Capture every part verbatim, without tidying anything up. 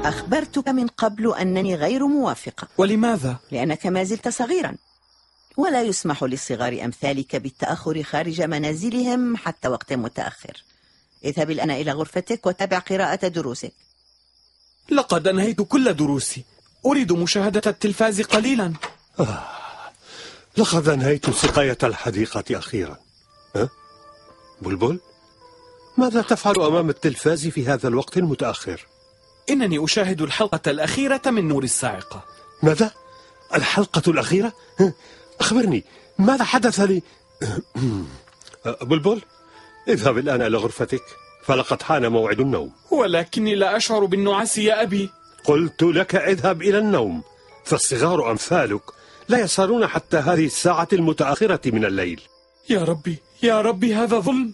أخبرتك من قبل أنني غير موافقة. ولماذا؟ لأنك ما زلت صغيرا، ولا يسمح للصغار أمثالك بالتأخر خارج منازلهم حتى وقت متأخر. اذهب الآن إلى غرفتك وتابع قراءة دروسك. لقد أنهيت كل دروسي، أريد مشاهدة التلفاز قليلا. آه. لقد أنهيت سقاية الحديقة أخيرا. أه؟ بلبل، ماذا تفعل أمام التلفاز في هذا الوقت المتأخر؟ إنني أشاهد الحلقة الأخيرة من نور الصاعقة. ماذا؟ الحلقة الأخيرة؟ أخبرني ماذا حدث لي؟ بلبل، اذهب الآن إلى غرفتك فلقد حان موعد النوم. ولكني لا أشعر بالنعاس يا أبي. قلت لك اذهب إلى النوم، فالصغار أمثالك لا يسهرون حتى هذه الساعة المتأخرة من الليل. يا ربي يا ربي، هذا ظلم.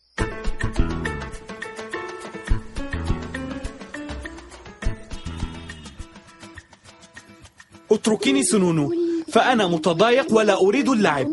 اتركيني سنونو، فأنا متضايق ولا أريد اللعب.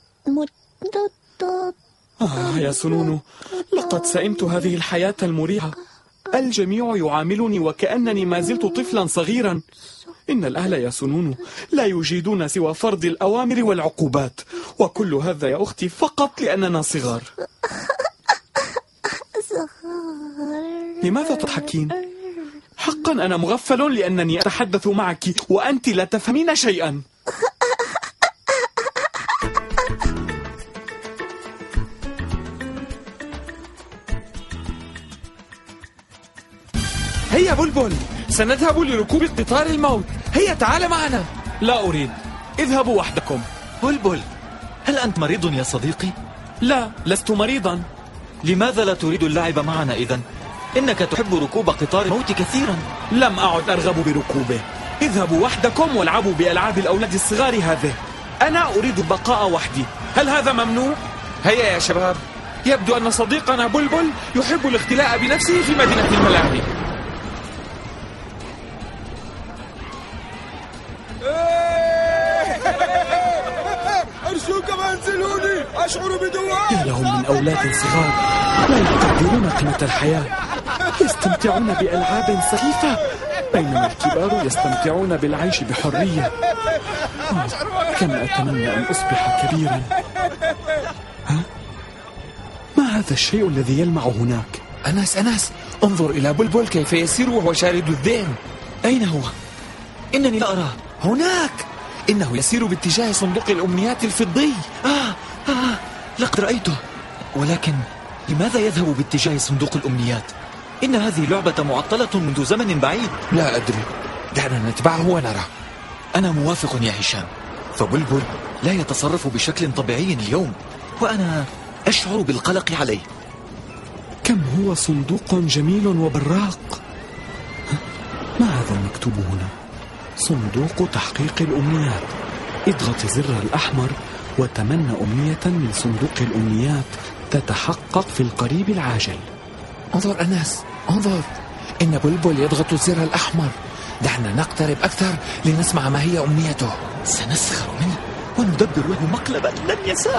آه يا سنونو، لقد سئمت هذه الحياة المريحة. الجميع يعاملني وكأنني ما زلت طفلا صغيرا. إن الأهل يا سنونو لا يجيدون سوى فرض الأوامر والعقوبات، وكل هذا يا أختي فقط لأننا صغار. لماذا تضحكين؟ حقا أنا مغفل لأنني أتحدث معك وأنت لا تفهمين شيئا. هيا بلبل، سنذهب لركوب قطار الموت. هيا تعال معنا. لا أريد، اذهبوا وحدكم. بلبل، هل أنت مريض يا صديقي؟ لا، لست مريضا. لماذا لا تريد اللعب معنا إذن؟ إنك تحب ركوب قطار الموت كثيرا. لم أعد أرغب بركوبه. اذهبوا وحدكم والعبوا بألعاب الأولاد الصغار هذه. أنا أريد البقاء وحدي. هل هذا ممنوع؟ هيا يا شباب، يبدو أن صديقنا بلبل يحب الاختلاء بنفسه في مدينة الملاهي. أرجوك ما انزلوني، أشعر بدواء. يا لهم من أولاد صغار لا يقدرون قيمة الحياة، يستمتعون بألعاب سخيفة بينما الكبار يستمتعون بالعيش بحرية. كم أتمنى أن أصبح كبيرا. ها؟ ما هذا الشيء الذي يلمع هناك؟ أنس أنس، انظر إلى بلبل كيف يسير وهو شارد الذئن. أين هو؟ إنني لا أراه. هناك، إنه يسير باتجاه صندوق الأمنيات الفضي. آه آه لقد رأيته، ولكن لماذا يذهب باتجاه صندوق الأمنيات؟ إن هذه لعبة معطلة منذ زمن بعيد. لا أدري، دعنا نتبعه ونرى. أنا موافق يا هشام، فبلبل لا يتصرف بشكل طبيعي اليوم، وأنا أشعر بالقلق عليه. كم هو صندوق جميل وبراق. ما هذا المكتوب هنا؟ صندوق تحقيق الأمنيات. اضغط زر الأحمر وتمنى أمنية من صندوق الأمنيات تتحقق في القريب العاجل. انظر أنس، انظر، إن بلبل يضغط الزر الأحمر. دعنا نقترب أكثر لنسمع ما هي أمنيته. سنسخر منه وندبر له مقلبا لن يساه.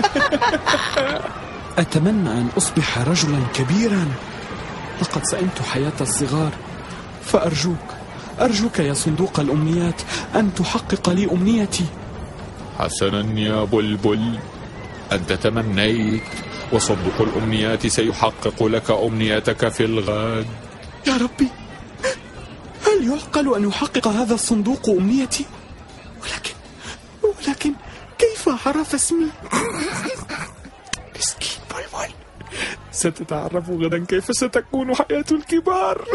أتمنى أن أصبح رجلا كبيرا. لقد سئمت حياة الصغار، فأرجوك أرجوك يا صندوق الأمنيات أن تحقق لي أمنيتي. حسنا يا بلبل، أنت تمنيت، وصندوق الأمنيات سيحقق لك أمنيتك في الغد. يا ربي، هل يعقل أن يحقق هذا الصندوق أمنيتي؟ ولكن ولكن كيف عرف اسمي؟ مسكين بلبل، ستتعرف غدا كيف ستكون حياة الكبار.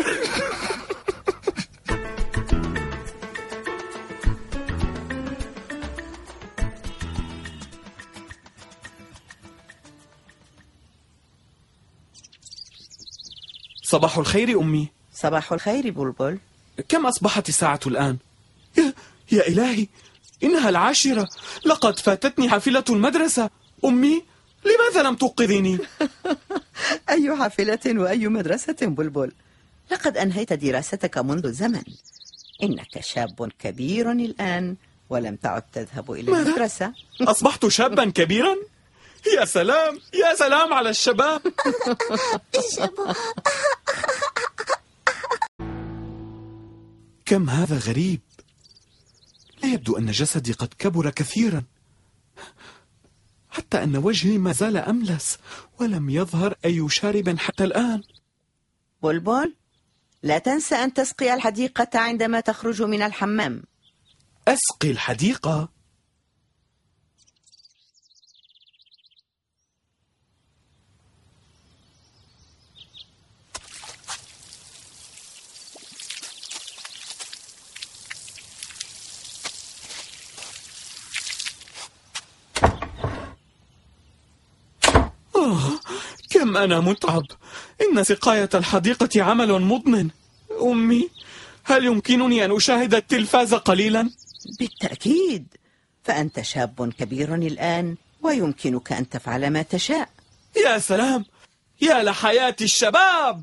صباح الخير أمي. صباح الخير بلبل. كم أصبحت الساعة الآن؟ يا, يا إلهي، إنها العاشرة. لقد فاتتني حافلة المدرسة. أمي، لماذا لم توقظيني؟ أي حافلة وأي مدرسة بلبل؟ لقد أنهيت دراستك منذ زمن. إنك شاب كبير الآن ولم تعد تذهب إلى المدرسة. أصبحت شابا كبيرا؟ يا سلام يا سلام على الشباب. الشباب. كم هذا غريب. لا يبدو أن جسدي قد كبر كثيرا، حتى أن وجهي ما زال أملس ولم يظهر أي شارب حتى الآن. بلبل، لا تنسى أن تسقي الحديقة عندما تخرج من الحمام. أسقي الحديقة؟ آه، كم أنا متعب. إن سقاية الحديقة عمل مضن. أمي، هل يمكنني أن أشاهد التلفاز قليلا؟ بالتأكيد، فأنت شاب كبير الآن ويمكنك أن تفعل ما تشاء. يا سلام، يا لحياة الشباب.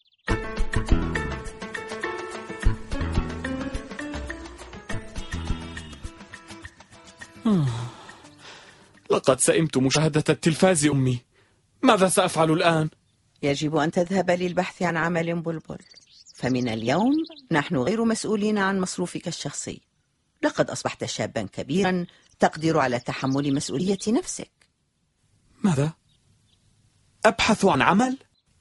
لقد سئمت مشاهدة التلفاز أمي. ماذا سأفعل الآن؟ يجب أن تذهب للبحث عن عمل بلبل، فمن اليوم نحن غير مسؤولين عن مصروفك الشخصي. لقد أصبحت شابا كبيرا تقدر على تحمل مسؤولية نفسك. ماذا؟ أبحث عن عمل؟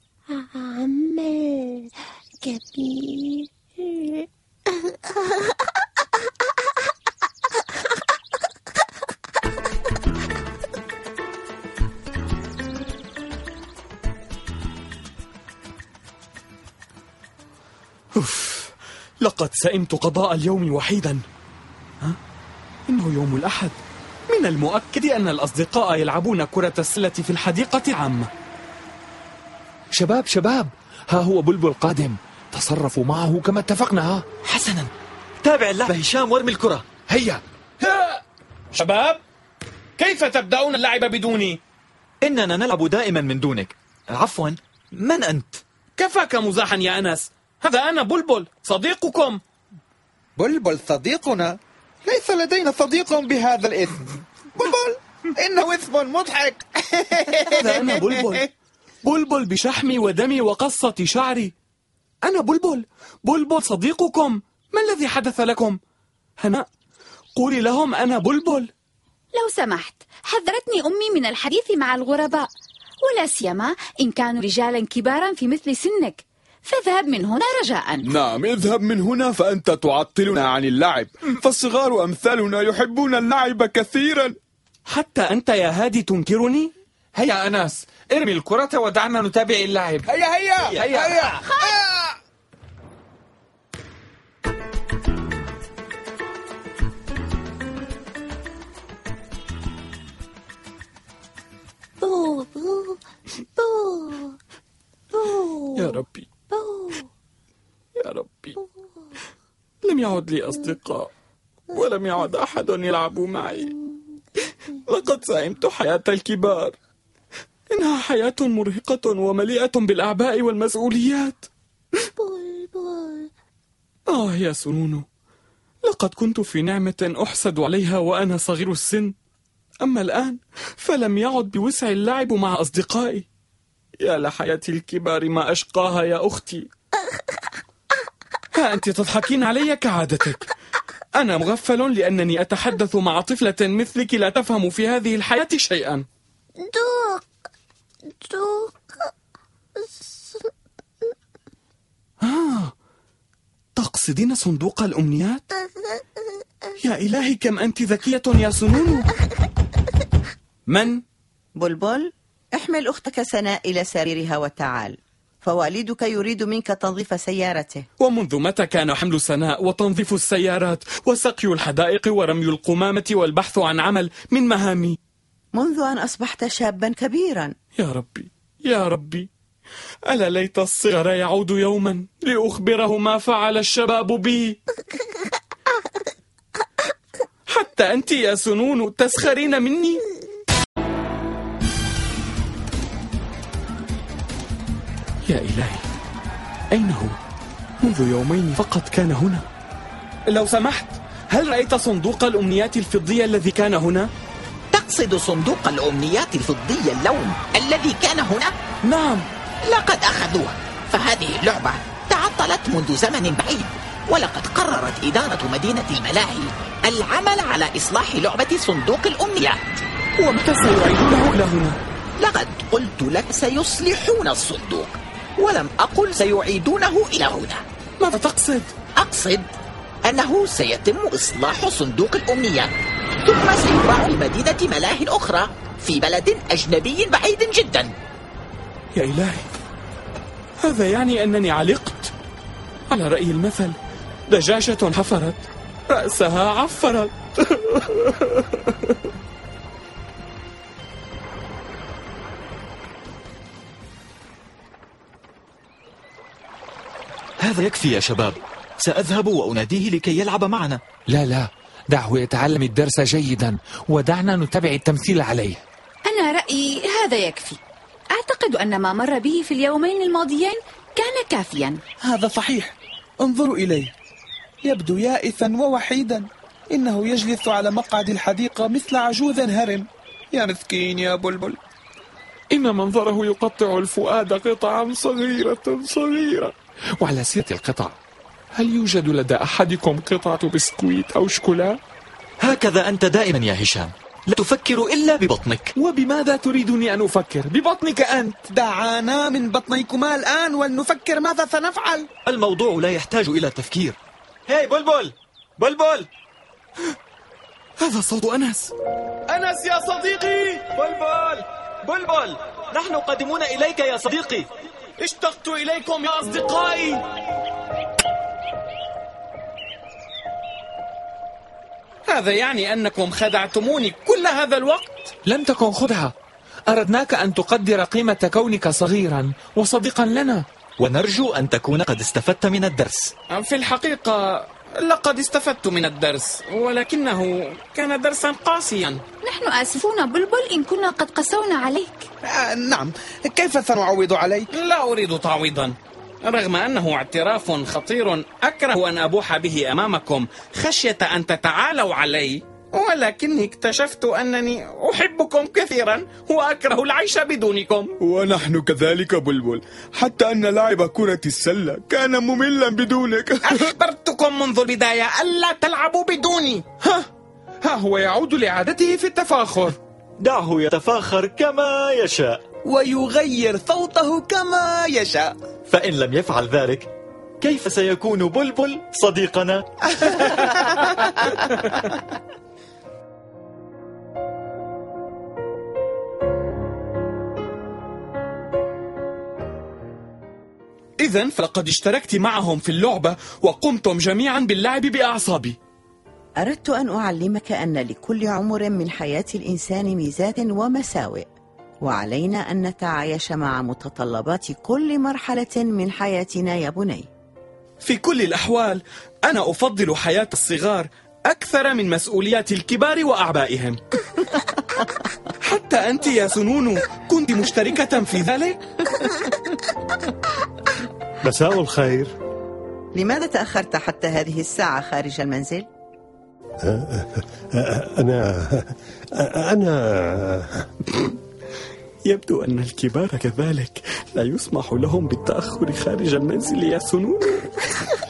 عمل كبير. أوف، لقد سئمت قضاء اليوم وحيدا. ها؟ إنه يوم الأحد. من المؤكد أن الأصدقاء يلعبون كرة السلة في الحديقة عامة. شباب شباب، ها هو بلبل قادم، تصرفوا معه كما اتفقنا. حسنا، تابع اللعب هشام وارمي الكرة. هيا. شباب، كيف تبدأون اللعب بدوني؟ إننا نلعب دائما من دونك. عفوا، من أنت؟ كفاك مزاحا يا أنس، هذا أنا بلبل صديقكم. بلبل صديقنا؟ ليس لدينا صديق بهذا الاسم. بلبل، إنه اسم مضحك. هذا أنا بلبل، بلبل بشحمي ودمي وقصة شعري. أنا بلبل، بلبل صديقكم. ما الذي حدث لكم؟ هناء، قولي لهم أنا بلبل. لو سمحت، حذرتني أمي من الحديث مع الغرباء، ولا سيما إن كانوا رجالا كبارا في مثل سنك. فاذهب من هنا رجاء. نعم، اذهب من هنا، فأنت تعطلنا عن اللعب، فالصغار أمثالنا يحبون اللعب كثيرا. حتى أنت يا هادي تنكرني؟ هيا أنس، ارمي الكرة ودعنا نتابع اللعب. هيا هيا هيا, هيا. هيا. بو بو بو بو. يا ربي يا ربي، لم يعد لي أصدقاء ولم يعد أحد يلعب معي. لقد سئمت حياة الكبار. إنها حياة مرهقة ومليئة بالأعباء والمسؤوليات. بلبل. آه يا سنونو، لقد كنت في نعمة أحسد عليها وأنا صغير السن، أما الآن فلم يعد بوسع اللعب مع أصدقائي. يا لحياة الكبار ما أشقاها يا أختي. ها أنت تضحكين علي كعادتك. أنا مغفل لأنني أتحدث مع طفلة مثلك لا تفهم في هذه الحياة شيئا. دوق دوق. آه، تقصدين صندوق الأمنيات؟ يا إلهي كم أنت ذكية يا سنونو. من؟ بلبل، احمل أختك سناء إلى سريرها وتعال، فوالدك يريد منك تنظيف سيارته. ومنذ متى كان حمل سناء وتنظيف السيارات وسقي الحدائق ورمي القمامة والبحث عن عمل من مهامي؟ منذ أن أصبحت شابا كبيرا. يا ربي يا ربي، ألا ليت الصغر يعود يوما لأخبره ما فعل الشباب بي. حتى أنت يا سنون تسخرين مني. يا إلهي، أين هو؟ منذ يومين فقط كان هنا. لو سمحت، هل رأيت صندوق الأمنيات الفضية الذي كان هنا؟ تقصد صندوق الأمنيات الفضي اللون الذي كان هنا؟ نعم. لقد أخذوه، فهذه اللعبة تعطلت منذ زمن بعيد. ولقد قررت إدارة مدينة الملاهي العمل على إصلاح لعبة صندوق الأمنيات. ومتى سيعيدونه إلى هنا؟ لقد قلت لك سيصلحون الصندوق، ولم أقل سيعيدونه إلى هنا. ماذا تقصد؟ أقصد أنه سيتم إصلاح صندوق الأمنيات، ثم سيباع لمدينة ملاهي أخرى في بلد أجنبي بعيد جدا. يا إلهي، هذا يعني أنني علقت. على رأي المثل، دجاجة حفرت رأسها عفرت. هذا يكفي يا شباب، سأذهب وأناديه لكي يلعب معنا. لا لا، دعه يتعلم الدرس جيدا ودعنا نتبع التمثيل عليه. أنا رأيي هذا يكفي. أعتقد أن ما مر به في اليومين الماضيين كان كافيا. هذا صحيح، انظروا إليه، يبدو يائسا ووحيدا. إنه يجلس على مقعد الحديقة مثل عجوز هرم. يا مسكين يا بلبل. إن منظره يقطع الفؤاد قطعا صغيرة صغيرة. وعلى سيرة القطع، هل يوجد لدى أحدكم قطعة بسكويت أو شوكولا؟ هكذا أنت دائما يا هشام، لا تفكر إلا ببطنك. وبماذا تريدني أن أفكر؟ ببطنك أنت. دعانا من بطنيكما الآن ولنفكر ماذا سنفعل. الموضوع لا يحتاج إلى تفكير. هاي بلبل بلبل، هذا صوت أنس. أنس يا صديقي. بلبل بلبل، نحن قادمون إليك يا صديقي. اشتقت إليكم يا أصدقائي. هذا يعني أنكم خدعتموني كل هذا الوقت؟ لم تكن خدعة، أردناك أن تقدر قيمة كونك صغيرا وصديقا لنا، ونرجو أن تكون قد استفدت من الدرس. في الحقيقة لقد استفدت من الدرس، ولكنه كان درسا قاسيا. نحن آسفون بلبل إن كنا قد قسونا عليك. آه نعم، كيف سنعوض عليك؟ لا أريد تعويضا، رغم أنه اعتراف خطير أكره أن أبوح به أمامكم خشية أن تتعالوا علي، ولكني اكتشفت أنني أحبكم كثيرا وأكره العيش بدونكم. ونحن كذلك بلبل، حتى أن لعب كرة السلة كان مملا بدونك. أخبرتكم منذ البداية ألا تلعبوا بدوني. ها ها هو يعود لعادته في التفاخر. دعه يتفاخر كما يشاء ويغير صوته كما يشاء. فإن لم يفعل ذلك، كيف سيكون بلبل صديقنا؟ إذن فلقد اشتركت معهم في اللعبة وقمتم جميعا باللعب بأعصابي. أردت أن أعلمك أن لكل عمر من حياة الإنسان ميزات ومساوئ، وعلينا أن نتعايش مع متطلبات كل مرحلة من حياتنا يا بني. في كل الأحوال أنا أفضل حياة الصغار أكثر من مسؤوليات الكبار وأعبائهم. حتى أنت يا سنونو كنت مشتركة في ذلك؟ مساء الخير. لماذا تأخرت حتى هذه الساعة خارج المنزل؟ أنا أنا يبدو أن الكبار كذلك لا يسمح لهم بالتأخر خارج المنزل يا سنونو.